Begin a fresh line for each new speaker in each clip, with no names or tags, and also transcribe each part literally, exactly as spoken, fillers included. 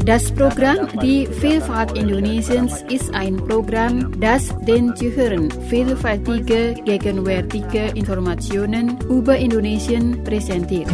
Das Programm Die Vielfalt Indonesiens ist ein Programm, das den Zuhörern vielfältige, gegenwärtige Informationen über Indonesien präsentiert.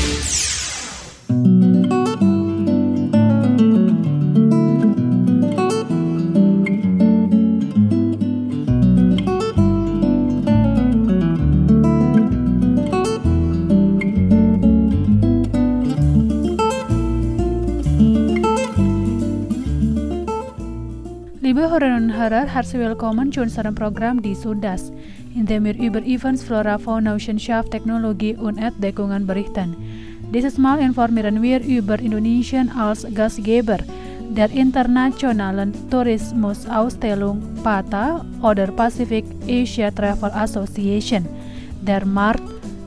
Liebe Hörerinnen und Hörer, herzlich willkommen zu unserem Programm Die Sundas, in dem wir über Events, Flora, Fauna, Wissenschaft, Technologie und Entdeckungen berichten. Dieses Mal informieren wir über Indonesien als Gastgeber der internationalen Tourismusausstellung P A T A oder Pacific Asia Travel Association, der Mart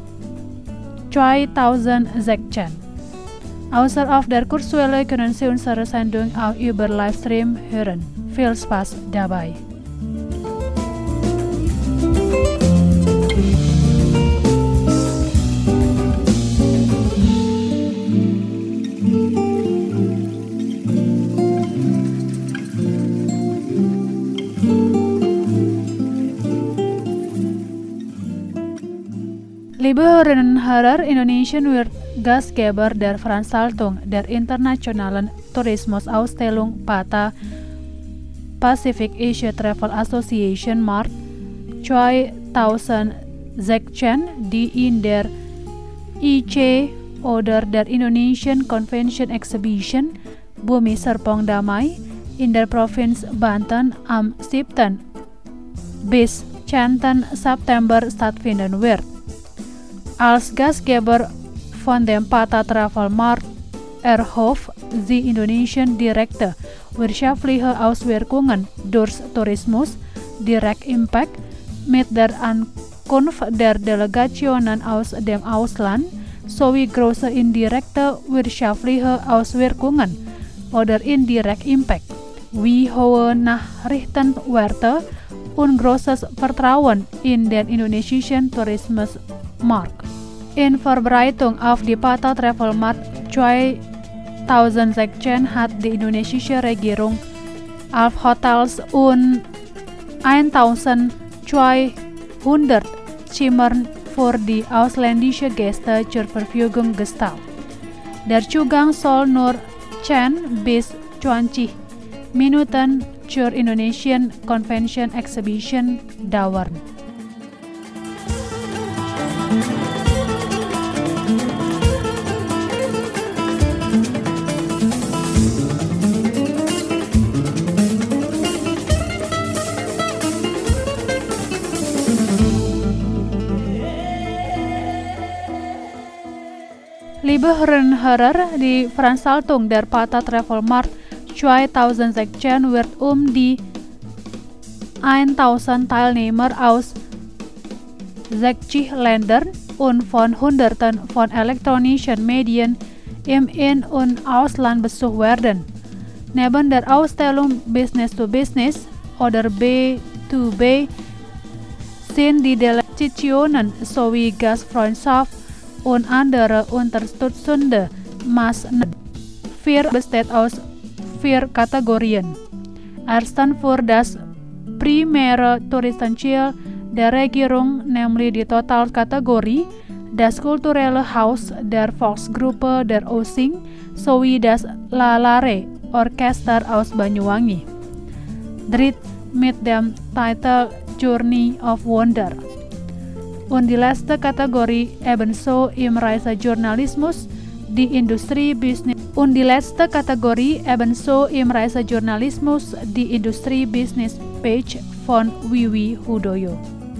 zweitausendsechzehn. Außer der Kurzwelle können Sie unsere Sendung auch über Livestream hören. Viel Spaß dabei. Liebe Hörerinnen und Hörer, Indonesien wird Gastgeber der Veranstaltung der internationalen Tourismusausstellung P A T A Pacific Asia Travel Association Mart zweitausendsechzehn, die in der I C oder der Indonesian Convention Exhibition Bumi Serpong Damai in der Provinz Banten am siebten bis zehnten September stattfinden wird. Als Gastgeber von dem P A T A Travel Mart erhofft die Indonesian direkte wirtschaftliche Auswirkungen durch Tourismus, Direct Impact, mit der Ankunft der Delegationen aus dem Ausland sowie große indirekte wirtschaftliche Auswirkungen oder Indirect Impact, wie hohe Nachrichtenwerte und großes Vertrauen in den indonesischen Tourismusmarkt. In Vorbereitung auf die P A T A Travel Mart zweitausendsechzehn hat die indonesische Regierung elf Hotels und eintausendzweihundert Zimmern für die ausländischen Gäste zur Verfügung gestellt. Der Zugang soll nur zehn bis zwanzig Minuten zur Indonesian Convention Exhibition dauern. Liebe Hörerinnen und Hörer, die Veranstaltung der P A T A Travel Mart zweitausendsechzehn wird um die tausend Teilnehmer aus sechzig Ländern und von Hunderten von elektronischen Medien im In- und Ausland besucht werden. Neben der Ausstellung Business to Business oder B to B sind die Delegationen sowie Gastfreundschaft und andere unterstützende Maßnahmen. Vier besteht aus vier Kategorien. Erstens für das primäre Touristenziel der Regierung, nämlich die Totalkategorie, das kulturelle Haus der Volksgruppe der Osing sowie das Lalare Orchester aus Banyuwangi. Drittens mit dem Titel Journey of Wonder. Und die letzte Kategorie ebenso im Reisejournalismus, die Industrie Business. Und die letzte Kategorie ebenso im Reisejournalismus, die Industrie Business Page von Wiwi Hudoyo.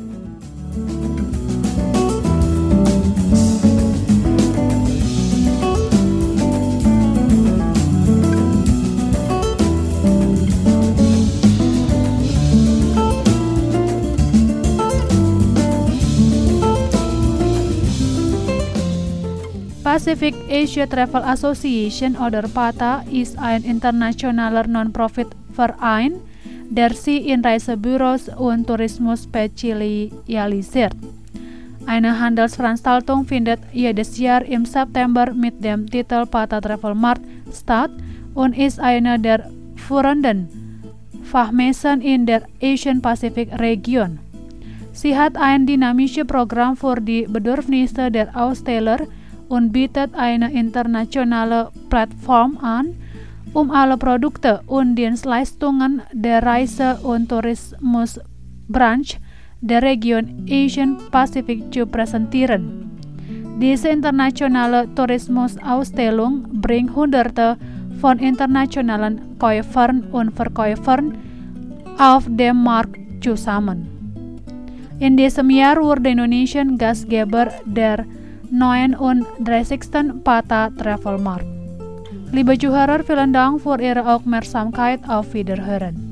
Pacific Asia Travel Association oder P A T A ist ein internationaler Non-Profit-Verein, der sich in Reisebüros und Tourismus spezialisiert. Eine Handelsveranstaltung findet jedes Jahr im September mit dem Titel P A T A Travel Mart statt, und ist eine der führenden Fachmessen in der Asian-Pacific-Region. Sie hat ein dynamisches Programm für die Bedürfnisse der Aussteller und bietet eine internationale Plattform an, um alle Produkte und Dienstleistungen der Reise- und Tourismusbranche der Region Asian-Pacific zu präsentieren. Diese internationale Tourismusausstellung bringt Hunderte von internationalen Käufern und Verkäufern auf dem Markt zusammen. In diesem Jahr wurde Indonesia Gastgeber der neununddreißigsten Pata Travel Markt. Liebe Zuhörer, vielen Dank für Ihre Aufmerksamkeit. Auf Wiederhören.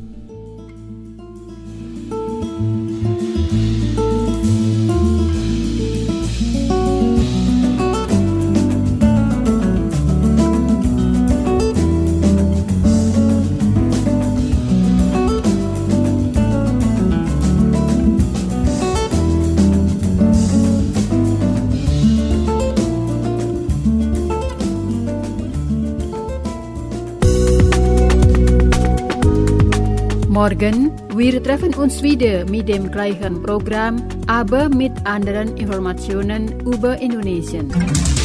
Morgen, wir treffen uns wieder mit dem gleichen Programm, aber mit anderen Informationen über Indonesien.